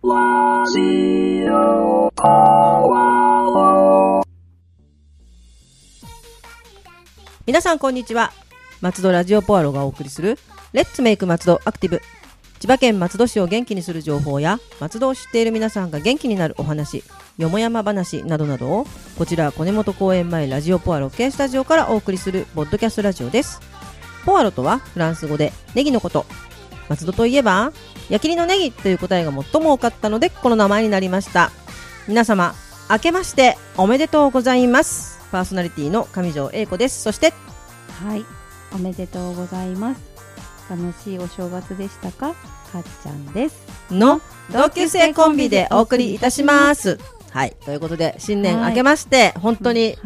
ラジオポアロ。 皆さんこんにちは。松戸ラジオポアロがお送りするレッツメイク松戸アクティブ。千葉県松戸市を元気にする情報や松戸を知っている皆さんが元気になるお話、よもやま話などなどをこちら小根本公園前ラジオポアロ系スタジオからお送りするポッドキャストラジオです。ポアロとはフランス語でネギのこと。松戸といえば焼きりのネギという答えが最も多かったのでこの名前になりました。皆様明けましておめでとうございます。パーソナリティの上条英子です。そしてはい、おめでとうございます。楽しいお正月でしたか？かっちゃんですの同級生コンビでお送りいたします。はい、ということで新年明けまして、本当に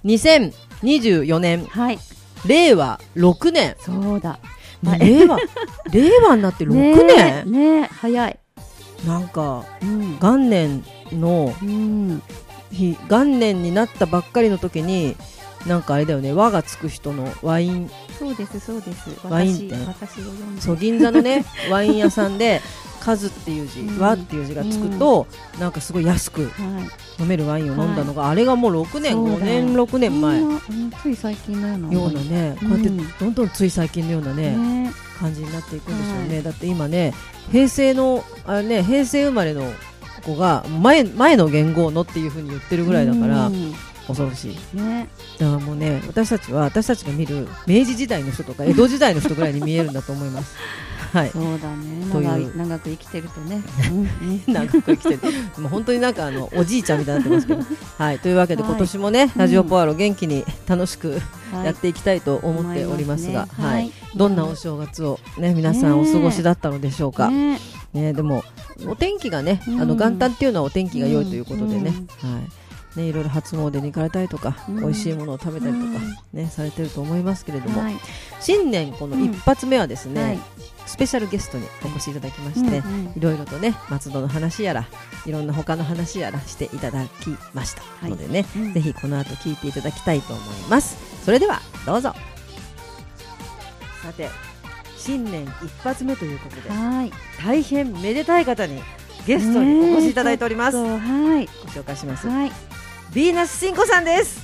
2024年、はい、令和6年。 そうだ、 令和になって6年ね早い。 なんか、元年の、元年になったばっかりの時になんかあれだよね、和がつく人のワイン。 そうですそうです。 ワイン店、 私を読んで、 そう銀座のねワイン屋さんで数っていう字、和っていう字がつくと、なんかすごい安く飲めるワインを飲んだのが、あれがもう6年5年6年前、 つい最近のようなね、こうやってどんどんつい最近のようなね、感じになっていくんでしょうね。だって今ね、平成生まれの子が前の元号のっていう風に言ってるぐらいだから、恐ろしい、ね、だからもうね、私たちが見る明治時代の人とか江戸時代の人ぐらいに見えるんだと思いますはい、 そうだね、長く生きてるとね長く生きてるもう本当になんかおじいちゃんみたいになってますけどはい、というわけで今年もね、ラジオポアロ元気に楽しくやっていきたいと思っておりますが、どんなお正月を、ね、皆さんお過ごしだったのでしょうか、でもお天気がね、元旦っていうのはお天気が良いということでね、いろいろ初詣に行かれたりとか、美味しいものを食べたりとか、されてると思いますけれども、新年この一発目はですね、スペシャルゲストにお越しいただきまして、いろいろとね、松戸の話やらいろんな他の話やらしていただきましたのでね、ぜひこの後聞いていただきたいと思います。それではどうぞ。さて、新年一発目ということで、大変めでたい方にゲストにお越しいただいております。ご紹介します。ヴィーナスシンコさんです。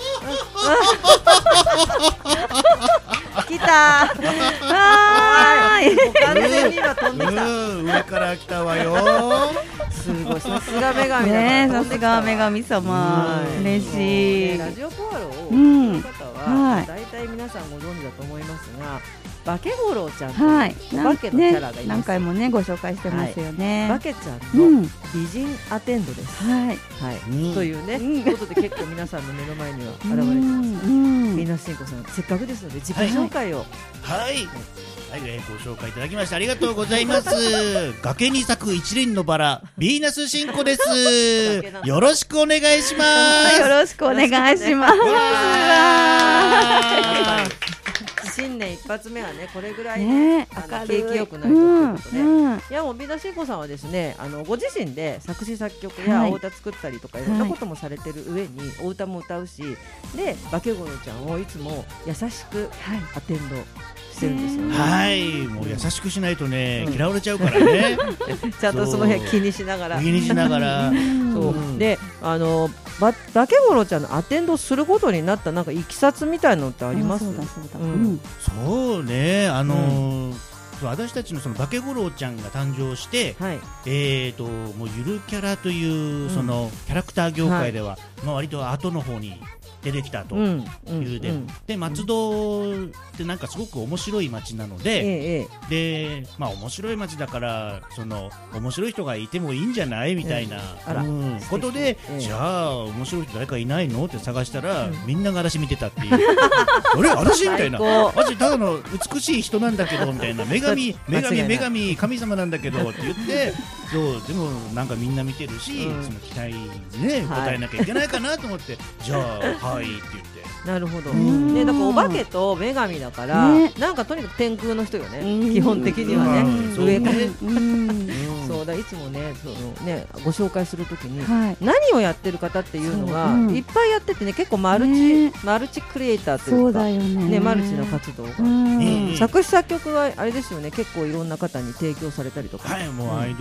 来たー。完全に今飛んできた。 上から来たわよ。 すごい、さすが女神ね、さすが女神様、嬉しい。 ラジオポアロを聞いた方は大体皆さんご存知だと思いますが、バケゴロウちゃんというお化けのキャラがいます。 何回もねご紹介してますよね。 バケちゃんの美人アテンドです。というねことで結構皆さんの目の前には現れてます。ヴィーナスシンコさん、せっかくですので自己紹介を。 ご紹介いただきましてありがとうございます。崖に咲く一輪のバラ、ヴィーナスシンコです。よろしくお願いします。 よろしくお願いします。 新年一発目はね、これぐらいね、景気よくなるということで、いやもうヴィーナスシンコさんはですね、ご自身で作詞作曲やお歌作ったりとかいろんなこともされてる上にお歌も歌うし、でバケゴロちゃんをいつも優しくアテンドしてるんですよね。 もう優しくしないとね、嫌われちゃうからね。 ちゃんとその辺気にしながらそうで、バケゴロちゃんのアテンドすることになったなんかいきさつみたいなのってあります？ そうね、私たちのそのバケゴロウちゃんが誕生して、もうゆるキャラというそのキャラクター業界では、割と後の方に出てきたというで、松戸ってなんかすごく面白い町なので、面白い町だからその面白い人がいてもいいんじゃないみたいなことで、じゃあ面白い人誰かいないのって探したら、みんなが私見てたっていう。あれ私みたいな、私ただの美しい人なんだけどみたいな、女神神様なんだけどって言って、でもなんかみんな見てるし、その期待にね応えなきゃいけないかなと思って、じゃあはいって言って。 なるほど、ね、だからお化けと女神だから、なんかとにかく天空の人よね、基本的にはね、上からそうだ、いつもね、ご紹介するときに、何をやってる方っていうのがいっぱいやっててね、結構マルチクリエイターというか、マルチな活動が、作詞作曲はあれですよね、結構いろんな方に提供されたりとか、 もうアイドルさん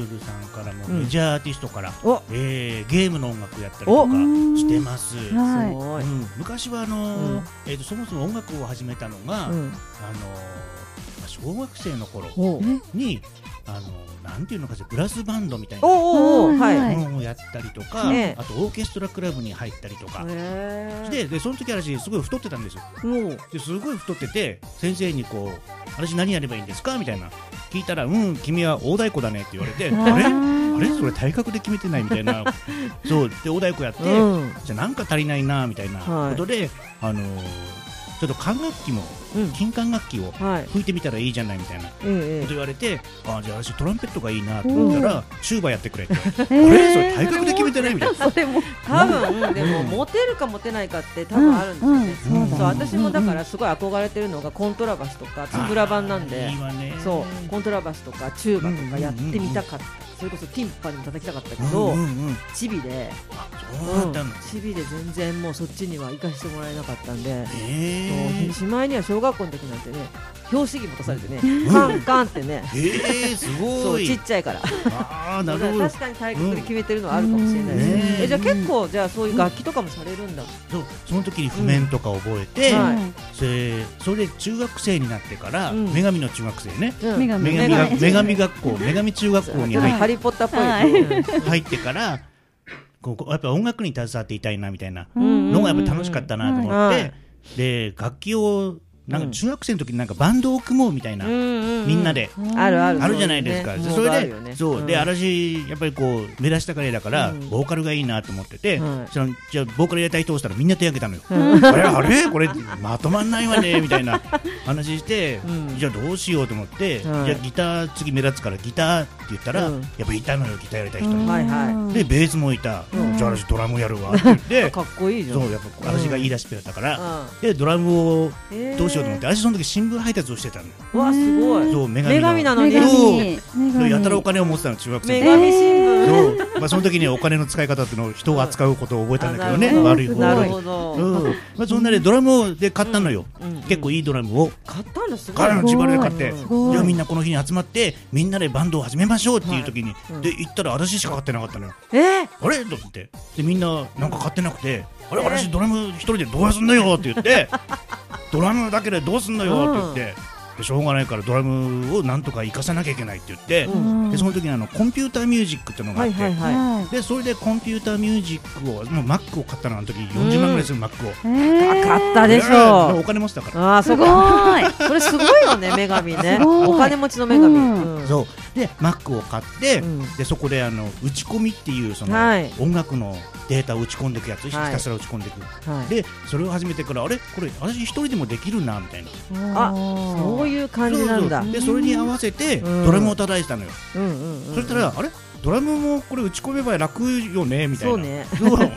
からもメジャーアーティストから、 おゲームの音楽やったりとかしてます。 は昔はそもそも音楽を始めたのが、小学生の頃になんていうのかしら、ブラスバンドみたいなものをやったりとか、あとオーケストラクラブに入ったりとかでその時私すごい太ってたんですよ。ですごい太ってて、先生にこう私何やればいいんですかみたいな聞いたら、君は大太鼓だねって言われて、あれそれ体格で決めてないみたいなそうで大太鼓やって、じゃあなんか足りないなみたいなことで、ちょっと管楽器も、金管楽器を吹いてみたらいいじゃないみたいなこと言われて、じゃあ私トランペットがいいなと思ったら、チューバやってくれって、それ体格で決めてないみたいな。 それも多分でもモテるかモテないかって多分あるんですよね。そう私もだからすごい憧れてるのがコントラバスとかつぶら版なんで、そうコントラバスとかチューバとかやってみたかった。それこそティンパニー叩きたかったけど、チビでチビで全然もうそっちには行かしてもらえなかったんで、しまいには小学校の時なんてね、拍子木持たされてね、カンカンってね、 すごいちっちゃいからなるほど。 確かに体格で決めてるのはあるかもしれないです。じゃあ結構じゃあそういう楽器とかもされるんだ。 その時に譜面とか覚えて、それで中学生になってから女神の中学生ね、女神学校、女神中学校にハリーポッターっぽい入ってから、やっぱ音楽に携わっていたいなみたいなのがやっぱ楽しかったなと思って、で楽器をなんか中学生の時になんかバンドを組もうみたいな、みんなであるじゃないですか。それでで私やっぱりこう目立ちたがりだからボーカルがいいなと思ってて、じゃあボーカルやりたい人をしたらみんな手挙げたのよ。あれこれまとまんないわねみたいな話して、じゃあどうしようと思って、じゃあギター次目立つからギターって言ったら、やっぱいたのよ、ギターやりたい人で、ベースもいた。じゃあ私ドラムやるわって言ってかっこいいじゃん。 そうやっぱ私が言い出しっぺだったからでドラムをどうしようと思って、私その時新聞配達をしてたの。 わすごい。 そう女神なのにやたらお金を持ってたの、中学生。 女神新聞。 その時にお金の使い方っていうのを人を扱うことを覚えたんだけどね、悪い方。 なるほど。 そんなでドラムで買ったのよ。結構いいドラムを買ったんです。自腹で買って、じゃあみんなこの日に集まってみんなでバンドを始めましょうっていう時にで行ったら私しか買ってなかったのよ。あれと思ってでみんななんか買ってなくて、あれ私ドラム一人でどうすんのよって言ってドラムだけでどうすんのよって言って。でしょうがないからドラムをなんとか生かさなきゃいけないって言って、でその時にコンピューターミュージックっていうのがあって、でそれでコンピューターミュージックをもう Mac を買ったの、あの時40万ぐらいする Mac を買ったでしょ。 お金持ちだから。 すごいそれすごいよね、女神ね。お金持ちの女神。 そうで Mac を買って、でそこで打ち込みっていうその音楽のデータを打ち込んでいくやつ、ひたすら打ち込んでいく、でそれを始めてからあれこれ私一人でもできるなみたいな、 そういう感じなんだ。 でそれに合わせてドラムを叩いてたのよ。そしたらあれドラムもこれ打ち込めば楽よねみたいな。 そうね。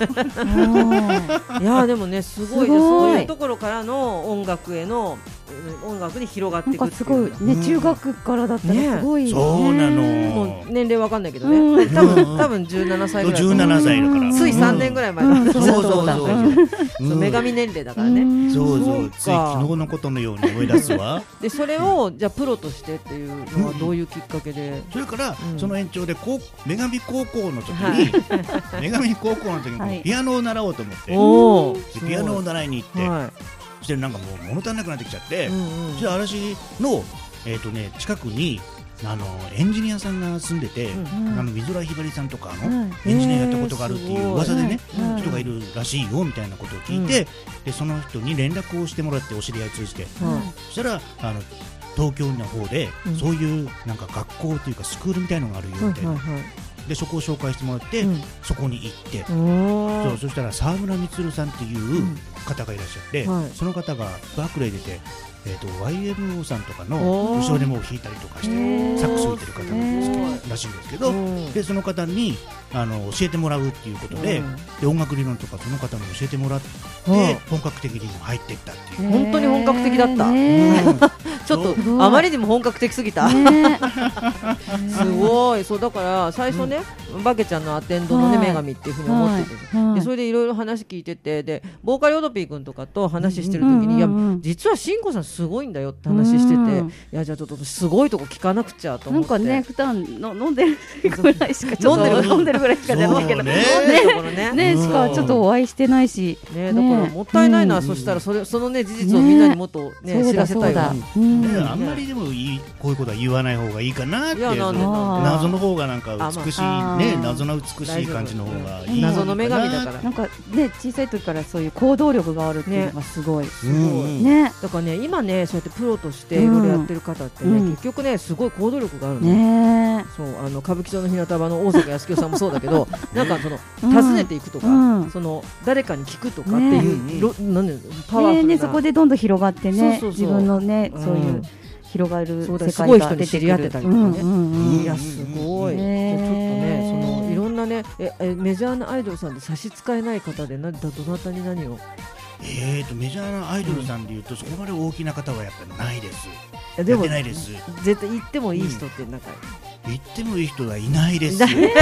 いやでもねすごいです。そういうところからの音楽に広がっていくっていう。 すごいね、中学からだったらすごい。 そうなの。 もう年齢わかんないけどね。多分17歳ぐらい。 17歳だから。 つい3年ぐらい前だ。 そう女神年齢だからね。 そうつい昨日のことのように思い出すわ。 でそれをじゃあプロとしてっていうのはどういうきっかけで。 それからその延長で女神高校の時にピアノを習おうと思ってピアノを習いに行って、そしてなんかもう物足りなくなってきちゃって、そして私の近くにエンジニアさんが住んでて、美空ひばりさんとかエンジニアやったことがあるっていう噂でね、人がいるらしいよみたいなことを聞いて、でその人に連絡をしてもらって、お知り合い通じて、そしたら東京の方でそういうなんか学校というかスクールみたいのがあるよみたいな。でそこを紹介してもらって、そこに行って、そしたら沢村充さんっていう方がいらっしゃって、その方がバークレー出て、YMO さんとかの後ろでも弾いたりとかしてサックス吹いてる方なんですらしいんですけど、でその方に教えてもらうっていうことで、音楽理論とかその方に教えてもらって、本格的に入っていったっていう。 本当に本格的だった。ちょっとあまりにも本格的すぎた。すごい。そうだから最初ねバケちゃんのアテンドのね女神っていうふうに思ってて、でそれでいろいろ話聞いてて、でボーカルオドピー君とかと話してる時に、いや実は慎吾さんすごいんだよって話してて、いやじゃあちょっとすごいとこ聞かなくちゃと思って、 なんかね普段の飲んでるぐらいしか飲んでるぐらいしかじゃないけどねしかちょっとお会いしてないしね、だからもったいないな、そしたらそのね事実をみんなにもっとね知らせたいよ。 あんまりでもこういうことは言わない方がいいかなって、謎の方がなんか美しいね、謎の美しい感じの方がいい、 謎の女神だから、 なんかね小さい時からそういう行動力があるっていうのがすごいね。だからね今ねそうやってプロとしていろいろやってる方ってね、結局ねすごい行動力があるのね。そう歌舞伎町の日向場の大阪康清さんもそうだけどなんかその訪ねていくとか、その誰かに聞くとかっていうなんでパワフルな、 そこでどんどん広がってね、自分のねそういう広がる世界が出てくる、すごい人に知り合ってたりとかね、いやすごい。ちょっとねそのいろんなねメジャーなアイドルさんで差し支えない方でどなたに何をメジャーなアイドルさんでいうと、そこまで大きな方はやっぱりないです。 でもやってないです。 絶対行ってもいい人ってなんか、 行ってもいい人はいないです。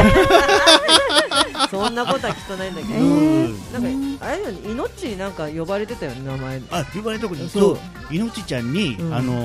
そんなことはきっとないんだけど、なんかあれよね、命になんか呼ばれてたよね、名前。 呼ばれたこと、そう、いのちちゃんに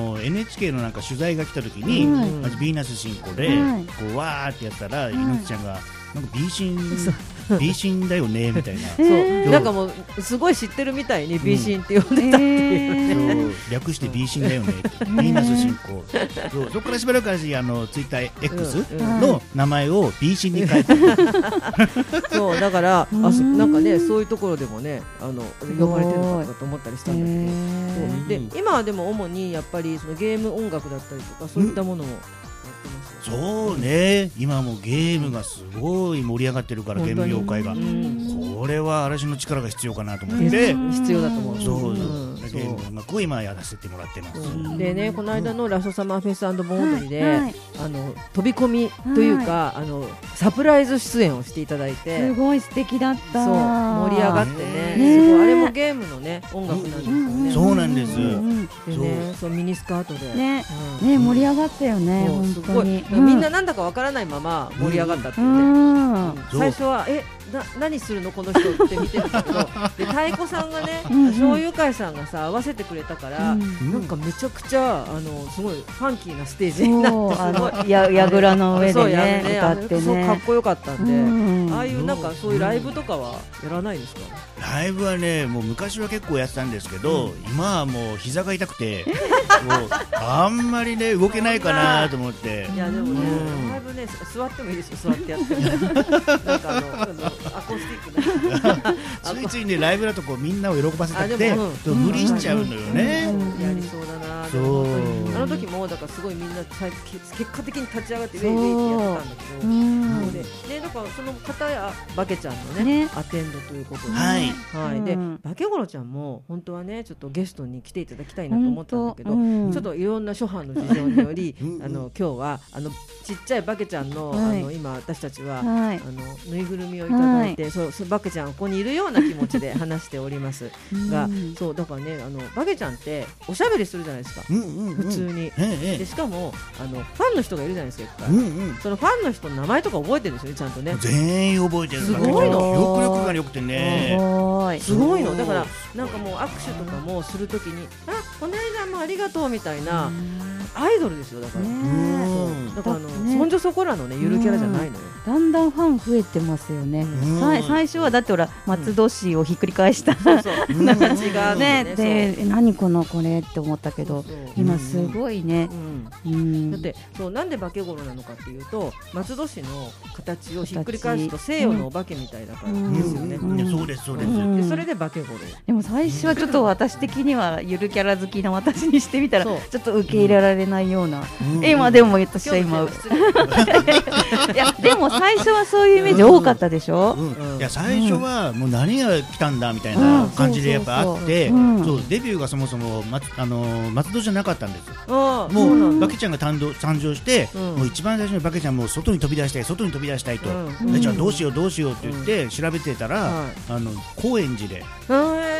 NHK のなんか取材が来た時に、まずヴィーナス進行でこうわーってやったら、いのちちゃんがなんか美神だよねみたいな、 そうなんかもうすごい知ってるみたいに美神って呼んでたっていうね、 略して美神だよねってヴィーナス進行、そこからしばらくツイッター X の名前を美神に変えて、 そうだからなんかねそういうところでもね呼ばれてるのかと思ったりしたんだけど、で今はでも主にやっぱりそのゲーム音楽だったりとかそういったものもそうね、今もゲームがすごい盛り上がってるから、ゲーム業界が、これは嵐の力が必要かなと思って、 必要だと思う。 ゲーム音楽を今やらせてもらってます。 でね、この間のラストサマーフェス&盆踊りで飛び込みというかサプライズ出演をしていただいて、 すごい素敵だった。 そう盛り上がってね、すごいあれもゲームのね音楽なんですよね。 そうなんです。 でね、そうミニスカートでね盛り上がったよね、本当に。 みんななんだかわからないまま盛り上がったっていうね。最初は何するのこの人って見てるんだけど、で太鼓さんがね、醤油会さんがさ合わせてくれたから、なんかめちゃくちゃすごいファンキーなステージになって、 櫓の上でね歌ってね、 そうかっこよかったんで、ああいうなんかそういうライブとかはやらないですか？ ライブはね、もう昔は結構やってたんですけど、今はもう膝が痛くてもうあんまりね動けないかなと思って。 いやでもね、ライブね座ってもいいですよ、座ってやってなんかアコースティックなついついねライブだとこうみんなを喜ばせたくて無理しちゃうのよね。 やりそうだな。あの時もだからすごいみんな結果的に立ち上がってウェイウェイってやってたんだけど、でだからその方やバケちゃんのねアテンドということで、でバケゴロちゃんも本当はねちょっとゲストに来ていただきたいなと思ったんだけど、ちょっといろんな諸般の事情により今日はちっちゃいバケちゃんの今私たちはぬいぐるみをいただいて、そうバケちゃんここにいるような気持ちで話しておりますが、そうだからねバケちゃんっておしゃべりするじゃないですか、普通に。でしかもファンの人がいるじゃないですか、そのファンの人の名前とか覚えてるんですよね、ちゃんとね。 全員覚えてる。 すごいの。 記憶力が良くてね、 すごいの。だからなんかもう握手とかもするときにこの間もありがとうみたいなアイドルですよ。だからだからそんじょそこらのねゆるキャラじゃないのよ。 だんだんファン増えてますよね。最初はだってほら松戸市をひっくり返した形がね、 で何これって思ったけど、今すごいね。 だってそうなんで化け物なのかっていうと、松戸市の形をひっくり返すと西洋のお化けみたいだからですよね。 そうですそうです。 それで化け物。 でも最初はちょっと私的にはゆるキャラ好きな私にしてみたらちょっと受け入れられないような。今でも私は今いやでも最初はそういうイメージ多かったでしょ。 いや最初はもう何が来たんだみたいな感じでやっぱあって、そうデビューがそもそも松戸じゃなかったんですよ。もうバケちゃんが誕生して、もう一番最初にバケちゃんも外に飛び出したいと、じゃあどうしようって言って調べてたら高円寺で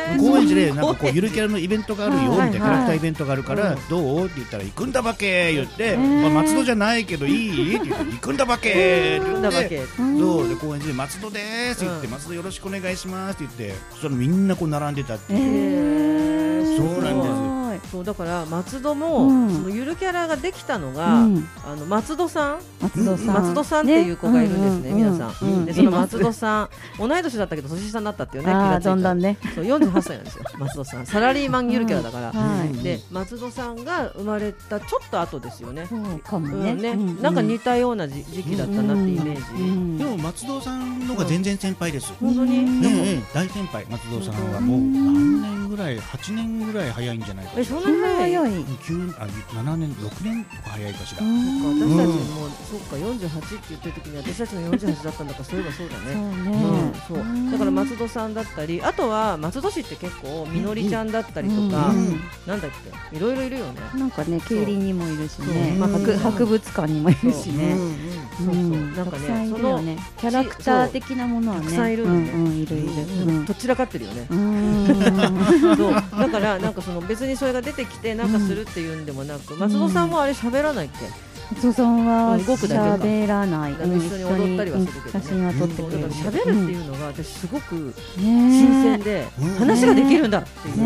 高円寺でなんかこうゆるキャラのイベントがあるよみたいなキャラクターイベントがあるからどうって言ったら行くんだばけ言って松戸じゃないけどいいって言って行くんだばけって言ってそうで高円寺で松戸ですって言って松戸よろしくお願いしますって言ってそしたらみんなこう並んでたっていうそうなんですそうだから松戸も、そのゆるキャラができたのが、松戸さんっていう子がいるんですね、皆さん。でその松戸さん、同い年だったけど年下になったっていうね。 だんだんね。 そう48歳なんですよ、松戸さん。サラリーマンゆるキャラだから。で松戸さんが生まれたちょっと後ですよね。 かもね。 なんか似たような時期だったなってイメージ。でも松戸さんのが全然先輩です。 本当に。 大先輩松戸さんはもう何年ぐらい8年ぐらい早いんじゃないか。 そんなに早い。 7年6年とか早いかしら。 私たちもそうか48って言ってる時に私たちの48だったんだからそういえばそうだね。そうだから松戸さんだったりあとは松戸市って結構みのりちゃんだったりとかなんだっけいろいろいるよね。 なんかね競輪にもいるしね博物館にもいるしね。なんかねそのキャラクター的なものはねたくさんいるんでね。 どちらかってるよね。そうだからなんかその別にそれが出てきてなんかするっていうんでもなく松戸さんもあれ喋らないっけ。 松戸さんは喋らない。 一緒に踊ったりはするけど写真は撮ってくれる。 喋るっていうのが私すごく新鮮で話ができるんだっていう。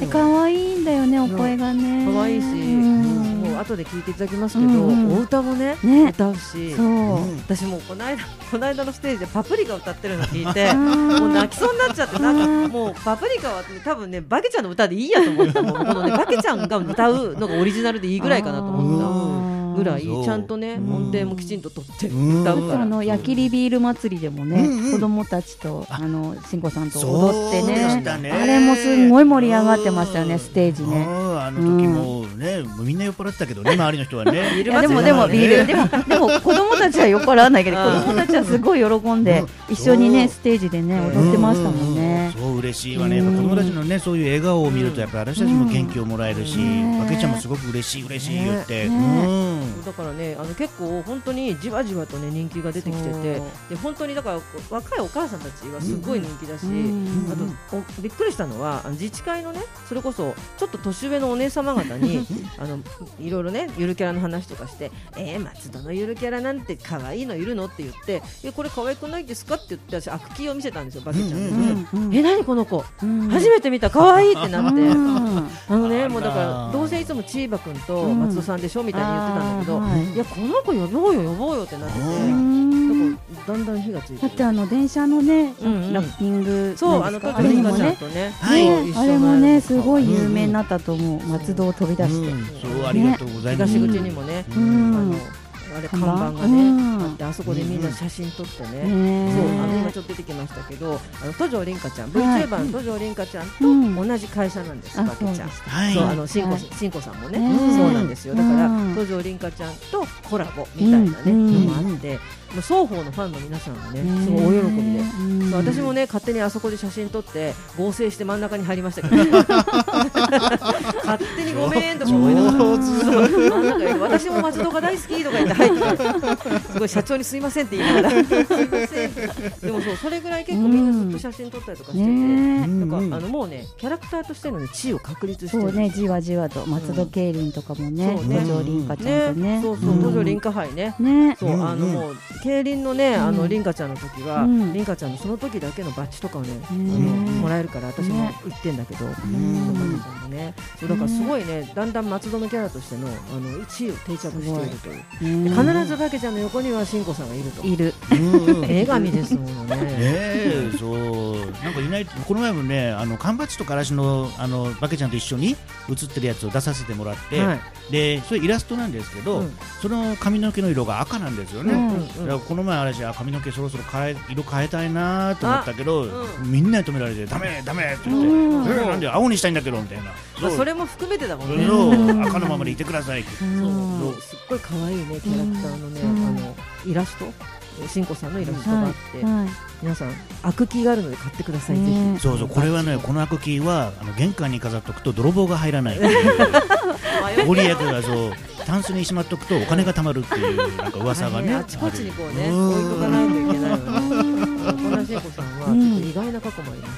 可愛いんだよねお声がね。 可愛いしもう後で聞いていただきますけどお歌もね歌うし私もこの間のステージでパプリカ歌ってるの聞いてもう泣きそうになっちゃってなんかもうパプリカは多分ねバケちゃんの歌でいいやと思ったもん。このねバケちゃんが歌うのがオリジナルでいいぐらいかなと思ったぐらいちゃんとね音程もきちんと取って歌うから。 矢切ビール祭りでもね子供たちと慎吾さんと踊ってねあれもすごい盛り上がってましたよねステージね。 あの時もねみんな酔っ払ってたけどね周りの人はね。 でもビールでも子供たちは酔っ払わないけど子供たちはすごい喜んで一緒にねステージでね踊ってましたもんね。 そう嬉しいわね。子供たちのねそういう笑顔を見るとやっぱり私たちも元気をもらえるしバケちゃんもすごく嬉しい言ってだからね結構本当にじわじわとね人気が出てきててで本当にだから若いお母さんたちはすごい人気だしあとびっくりしたのは自治会のねそれこそちょっと年上のお姉様方にいろいろねゆるキャラの話とかして松戸のゆるキャラなんて可愛いのいるのって言ってこれ可愛くないですかって言って私アクキーを見せたんですよバケちゃんに。何この子初めて見た可愛いってなってもうだからどうせいつもチーバくんと松戸さんでしょみたいに言ってたんだけどいやこの子呼ぼうよってなっててだんだん火がついてだって電車のねラッピングそうあれもねあれもねすごい有名になったと思う松戸を飛び出してそうありがとうございます。 東口にもねあれ看板がねあってあそこでみんな写真撮ってねそう今ちょっと出てきましたけど都城凛香ちゃん VTuber の都城凛香ちゃんと同じ会社なんですバケちゃん。そうしんこさんもねそうなんですよ。だから都城凛香ちゃんとコラボみたいなねのもあって双方のファンの皆さんがねすごい大喜びで私もね勝手にあそこで写真撮って合成して真ん中に入りましたけど勝手にごめんとか思いながら私も松戸が大好きとか言って入ってすごい社長にすいませんって言いながらすいませんでもそれぐらい結構みんなずっと写真撮ったりとかしててなんかもうねキャラクターとしてのね地位を確立してる。 そうねじわじわと松戸競輪とかもね都城凛香ちゃんとねそう都城凛香杯ねそうもう競輪のね凛香ちゃんの時は凛香ちゃんのその時だけのバッジとかをねもらえるから私も売ってんだけどだからすごいねだんだん松戸のキャラとしての地位を定着しているという必ずバケちゃんの横にはしんこさんがいるといる女神ですものね。 そうなんかいないこの前もね缶バッジとからしのバケちゃんと一緒に写ってるやつを出させてもらってでそれイラストなんですけどその髪の毛の色が赤なんですよね。この前あれじゃ髪の毛そろそろ色変えたいなと思ったけどみんなに止められてダメって言ってなんで青にしたいんだけどみたいなそれも含めてだもんね。 赤のままでいてくださいってすっごい可愛いねキャラクターのねイラストしんこさんのイラストがあって皆さんアクキーがあるので買ってくださいぜひ。 そうこれはねこのアクキーは玄関に飾っておくと泥棒が入らないご利益がそうタンスにしまっておくとお金が貯まるっていうなんか噂がねあちこちにこうね置いとかないといけないのね。こんなしんこさんはちょっと意外な過去もありましたよ。 過去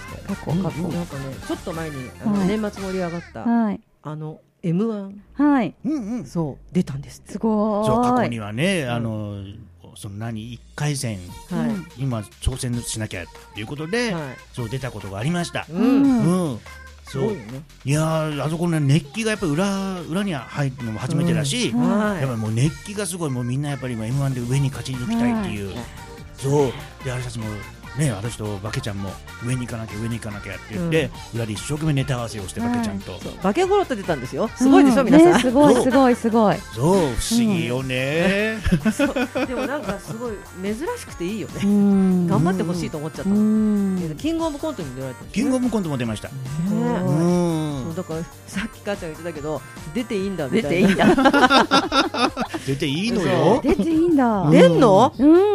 こなんかねちょっと前に年末盛り上がったM1 そう出たんですって。 すごい。 そう過去にはねその1回戦今挑戦しなきゃということでそう出たことがありました。そういやあそこの熱気がやっぱり裏に入るのも初めてだし、やっぱりもう熱気がすごい、もうみんなやっぱり今 M1 で上に勝ち抜きたいっていう、そうであれたちもね、私とバケちゃんも上に行かなきゃって言って、裏で一生懸命ネタ合わせをしてバケちゃんと、 バケゴロって出たんですよ。すごいでしょ皆さん。 すごいそう不思議よね。 でもなんかすごい珍しくていいよね。頑張ってほしいと思っちゃった。キングオブコントに出られたんです。 キングオブコントも出ました。 だからさっき母ちゃん言ってたけど出ていいんだみたいな。 出ていいのよ。 出ていいんだ。 出んの？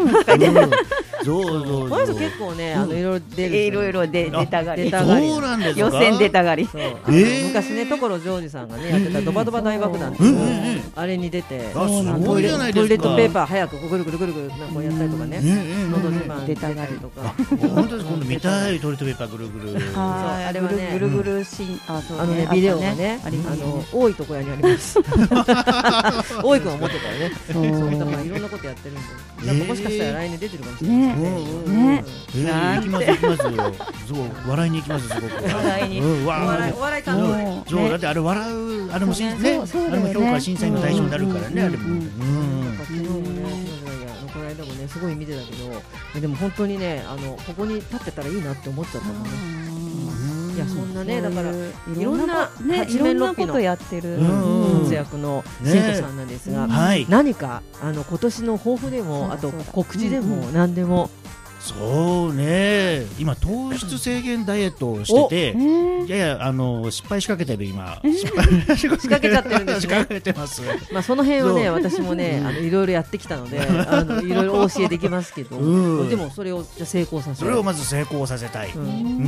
そうこの人結構ねいろいろ出たがり。 そうなんですか。 予選出たがり。 昔ね所ジョージさんがねやってたドバドバ大爆弾っていうあれに出てトイレットペーパー早くぐるぐるなんかやったりとかね。のど自慢出たがりとか。 本当です。今度見たいトイレットペーパーぐるぐる。 あれはねぐるぐるシーンビデオがね多いところにあります。多いくんは持ってたよね。そうだからいろんなことやってるんでもしかしたら来年出てるかもしれない。 行きますよ。すごい笑いに行きますすごく。 お笑い担当。 そうだってあれ笑うあれもね、あれも評価審査員の対象になるからねあれも。 昨日もねこの間もねすごい見てたけど、でも本当にねここに立ってたらいいなって思っちゃったもんね。いやそんなねだからいろんな八面六臂の活躍の生徒さんなんですが、何か今年の抱負でもあと告知でも何でも。 そうね、今糖質制限ダイエットをしてて、やや失敗しかけてる今。仕掛けちゃってるんですね。 仕掛けてます。 まあその辺はね私もねいろいろやってきたのでいろいろお教えできますけど、でもそれを成功させそれをまず成功させたい。いや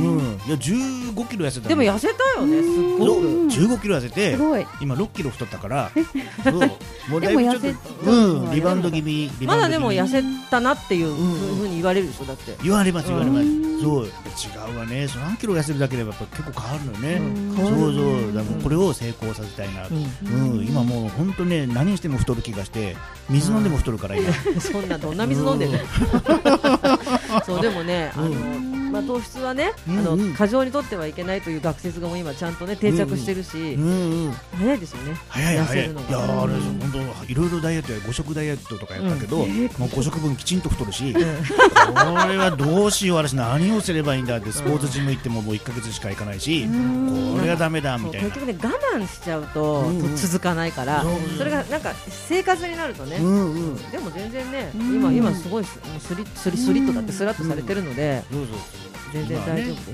15キロ痩せた。 でも痩せたよね。すごく 15キロ痩せて今6キロ太ったから。もうだいぶちょっとリバウンド気味。 まだでも痩せたなっていうふうに言われるでしょ。だって言われます。そう違うわね。何キロ痩せるだけでやっぱ結構変わるのね。そうだからこれを成功させたいな。今もう本当ね何しても太る気がして水飲んでも太るから今。 そんなどんな水飲んでる？そうでもね糖質はね過剰にとってはいけないという学説がもう今ちゃんとね定着してるし早いですよね。 早い。いやあれ本当いろいろダイエットや5食ダイエットとかやったけどもう5食分きちんと太るし。これはどうしよう、私何をすればいいんだって、スポーツジム行ってももう1ヶ月しか行かないし、これがダメだみたいな。 結局ね我慢しちゃうと続かないから、それがなんか生活になるとね。でも全然ね今すごいスリットだってスラッとされてるので全然大丈夫です。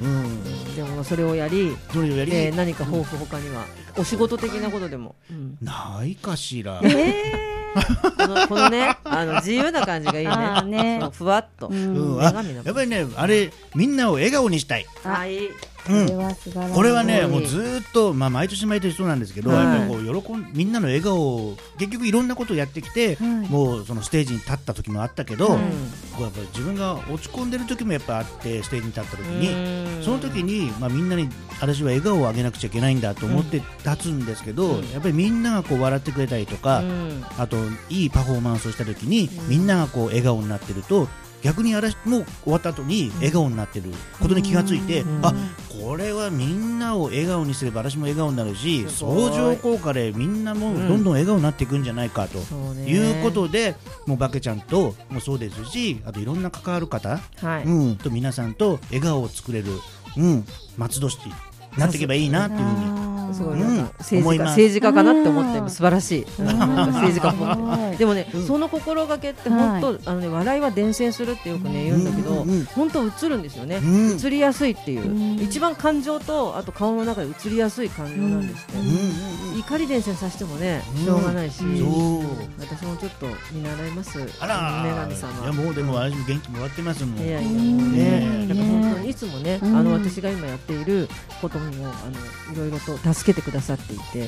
でもそれをやり何か抱負他にはお仕事的なことでもないかしら。 このね自由な感じがいいね。ふわっと。 やっぱりねあれみんなを笑顔にしたい。これはねもうずっと毎年そうなんですけど、やっぱりこうみんなの笑顔を結局いろんなことをやってきて、もうそのステージに立った時もあったけど、こうやっぱり自分が落ち込んでる時もやっぱあってステージに立った時にその時にみんなに私は笑顔をあげなくちゃいけないんだと思って立つんですけど、やっぱりみんながこう笑ってくれたりとか、あといいパフォーマンスをした時にみんながこう笑顔になってると逆にもう終わった後に笑顔になってることに気がついて、これはみんなを笑顔にすれば私も笑顔になるし相乗効果でみんなもどんどん笑顔になっていくんじゃないかということで、もうバケちゃんともそうですし、あといろんな関わる方、と皆さんと笑顔を作れる、松戸市になっていけばいいなっていうふうに。 すごい政治家かなって思って素晴らしい。政治家っぽい。でもねその心がけって本当笑いは伝染するってよくね言うんだけど、本当映るんですよね。映りやすいっていう一番感情とあと顔の中で映りやすい感情なんですね。怒り伝染させてもねしょうがないし、私もちょっと見習います。 あら女神様。 いやもうでも私も元気もらってますもん。 いやもうねだから本当にいつもね私が今やっていることにもいろいろと助けてくださっていて、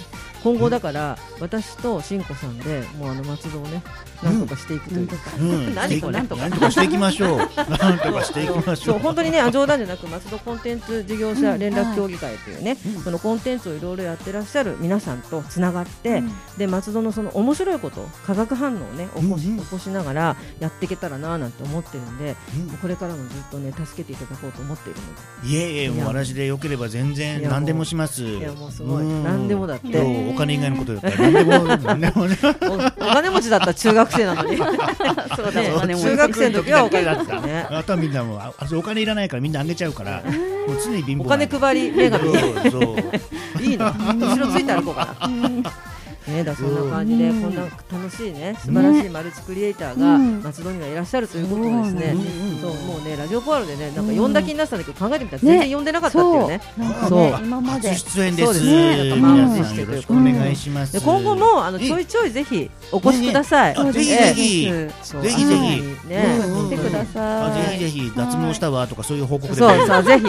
今後だから私としんこさんでもう松戸をねなんとかしていくというか、 何とかしていきましょう。なんとかしていきましょう。 本当にね冗談じゃなく松戸コンテンツ事業者連絡協議会というね、そのコンテンツをいろいろやってらっしゃる皆さんとつながって、で松戸のその面白いこと化学反応をね起こしながらやっていけたらななんて思ってるんで、これからもずっとね助けていただこうと思っているので。 いえもう私でよければ全然何でもします。いやもうすごい何でもだって。 お金以外のことだったら何でもお金持ちだったら中学生なのに。そうだね、中学生の時はお金だったね。 あとはみんなもお金いらないからみんなあげちゃうから、もう常に貧乏。 お金配り女神。いいの。後ろついて歩こうかな。だそんな感じでこんな楽しいね素晴らしいマルチクリエイターが松戸にはいらっしゃるということですね。そうもうねラジオポアロでねなんか呼んだ気になったんだけど考えてみたら全然呼んでなかったっていうね。 そう今まで初出演です。皆さんよろしくお願いします。 今後もちょいちょいぜひお越しください。 ぜひぜひね来てください。 ぜひぜひ脱毛したわとかそういう報告で。 そうさぜひ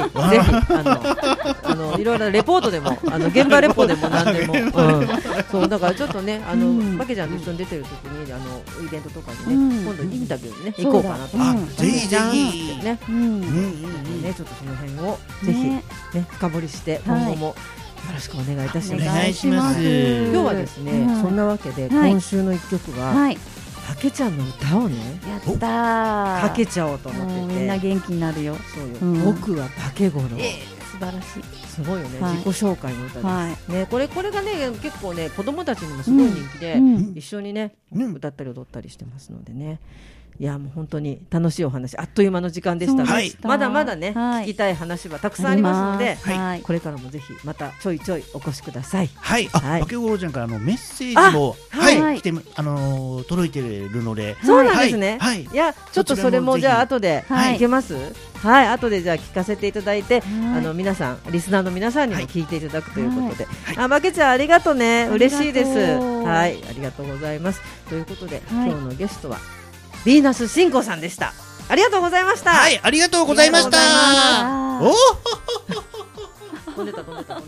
いろいろレポートでも現場レポでも何でも。そうだからちょっとねバケちゃんと一緒に出てる時にイベントとかにね今度インタビューにね行こうかなと。 ぜひぜひねちょっとその辺をぜひね深掘りして今後もよろしくお願いいたします。 お願いします。 今日はですねそんなわけで今週の一曲はバケちゃんの歌をねやったかけちゃおうと思っててみんな元気になるよ。 そうよ僕はバケゴロ。 素晴らしい。 すごいよね、自己紹介の歌です、ね、これがね結構ね子供たちにもすごい人気で、一緒にね、歌ったり踊ったりしてますのでね。いやもう本当に楽しいお話あっという間の時間でしたが、まだまだね、聞きたい話はたくさんありますので、これからもぜひまたちょいちょいお越しください。 バケゴロちゃんからメッセージも来て届いてるので。 そうなんですね。いやちょっとそれもじゃあ後でいけます。後でじゃあ聞かせていただいて皆さんリスナーの皆さんにも聞いていただくということで、バケちゃんありがとうね、嬉しいです。ありがとうございます。ということで今日のゲストはヴィーナス信子さんでした。ありがとうございました。 ありがとうございました。 飛んでた。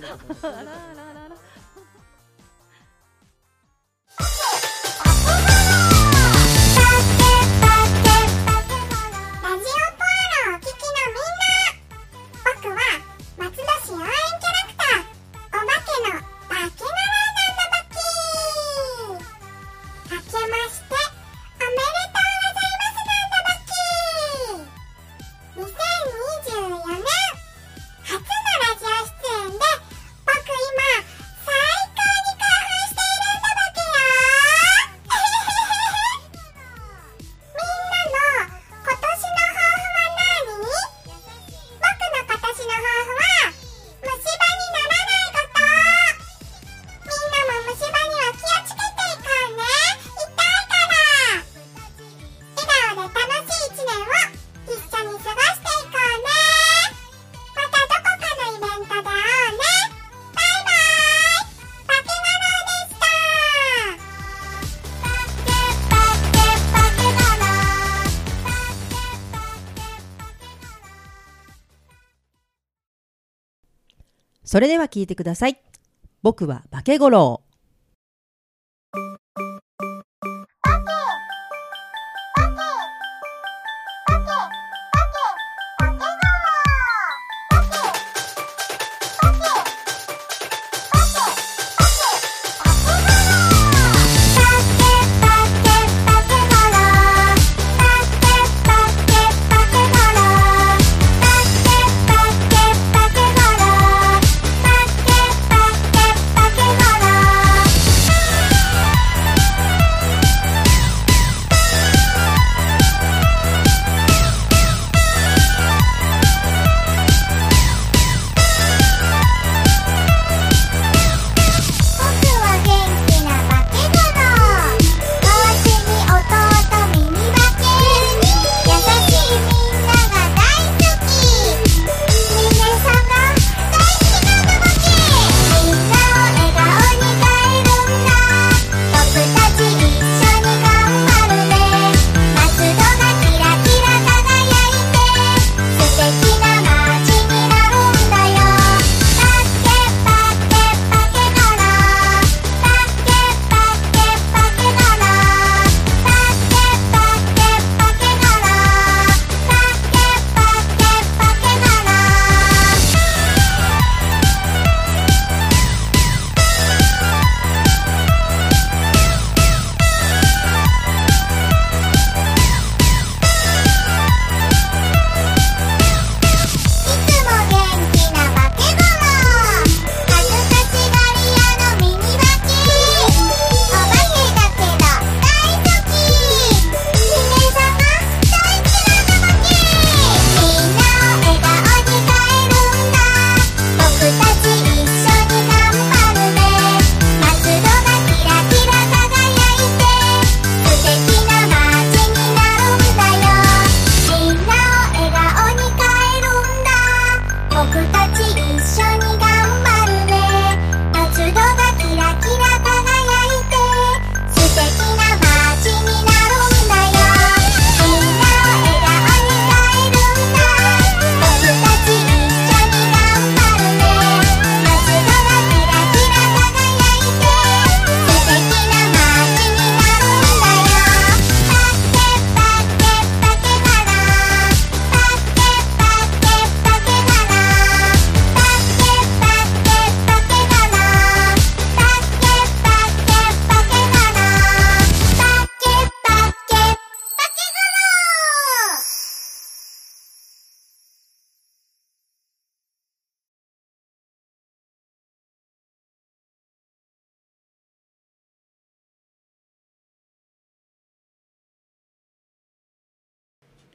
それでは聞いてください。僕はバケゴロウ。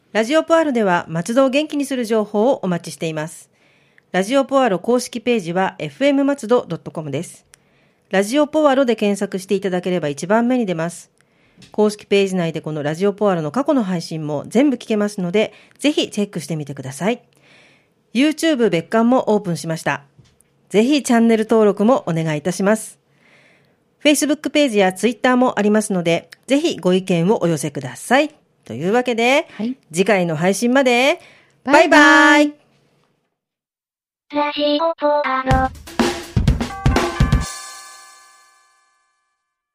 ラジオポアロでは松戸を元気にする情報をお待ちしています。ラジオポアロ公式ページは fm 松戸 .com です。ラジオポアロで検索していただければ一番目に出ます。公式ページ内でこのラジオポアロの過去の配信も全部聞けますので、ぜひチェックしてみてください。YouTube 別館もオープンしました。ぜひチャンネル登録もお願いいたします。Facebook ページや Twitter もありますので、ぜひご意見をお寄せください。というわけで、次回の配信まで、バイバイ。 ラジオポアロ。